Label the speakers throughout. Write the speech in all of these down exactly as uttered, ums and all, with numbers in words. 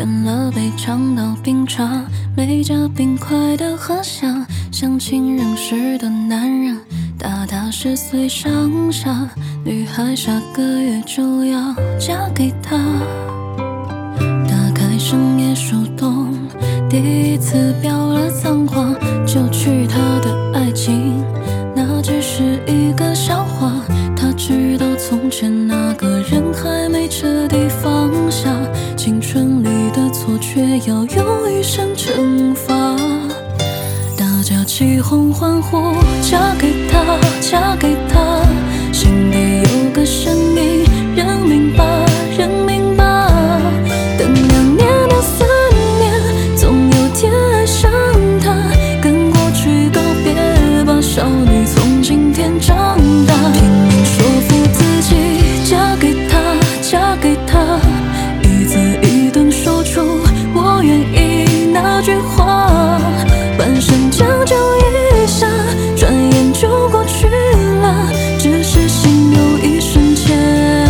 Speaker 1: 点了杯长岛冰茶，没加冰块的喝下，像情人时的男人，大他十岁上下，女孩下个月就要嫁给他。打开深夜树洞，第一次飙了脏话，就去他的爱情，那只是一个笑话。他知道从前那个人还没彻底放下，青春里的错却要用余生惩罚。大家起哄欢呼，嫁给他，嫁给他，心底有个声音，认命吧，认命吧。等两年的思念，总有天爱上他，跟过去告别吧，少女从今天长大。拼命说服自己，嫁给他，嫁给他，一字一顿说出我愿意那句话，半生将就一下，转眼就过去了，只是心有一瞬间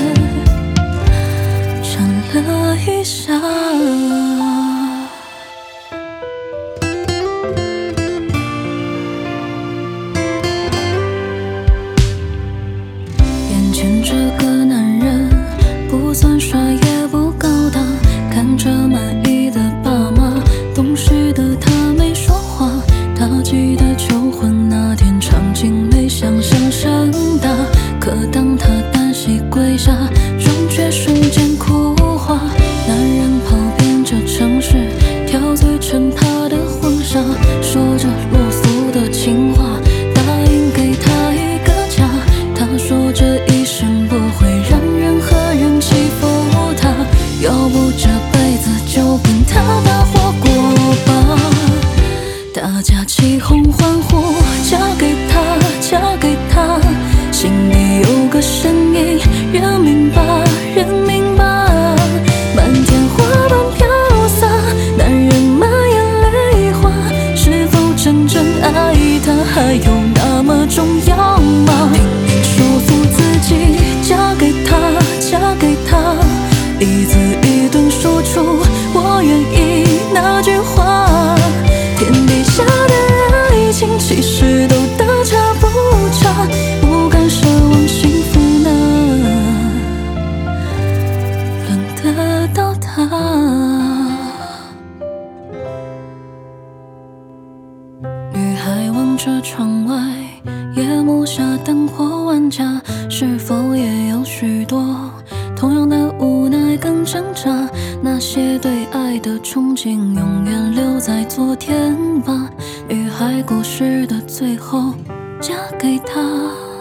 Speaker 1: 颤了一下。眼前这个男人不算帅也不高大，看着满意的爸妈，懂事的他没说话。他记得求婚那天场景没想象盛大，可当他单膝跪下，妆却瞬间哭花。男人跑遍这城市，挑最称他的婚纱，说着啰嗦的情话，答应给他一个家。他说这一生不会让任何人欺负他，要不这辈子就跟他搭伙过吧。大家起哄欢呼，嫁给他，嫁给他，心里有个声音，认命吧，认命吧。满天花瓣飘洒，男人满眼泪花，是否真正爱他还有那么重要吗？拼命说服自己，嫁给他，嫁给他，一字一顿说出我愿意那句话。天底下的爱情其实都大差不差，不敢奢望幸福呢，轮得到他。女孩望着窗外，夜幕下灯火万家，是否也有许多同样的无奈跟挣扎？那些对爱的憧憬永远留在昨天吧。女孩故事的最后，嫁给他。